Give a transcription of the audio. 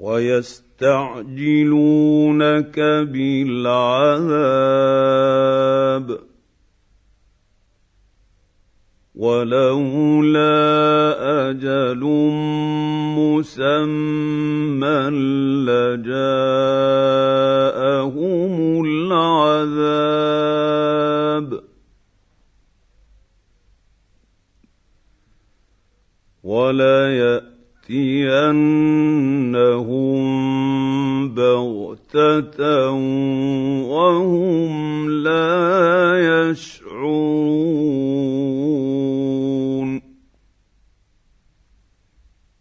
ويستعجلونك بالعذاب ولولا أجل مسمى لجاءهم العذاب وليأتينهم بغتة وهم لا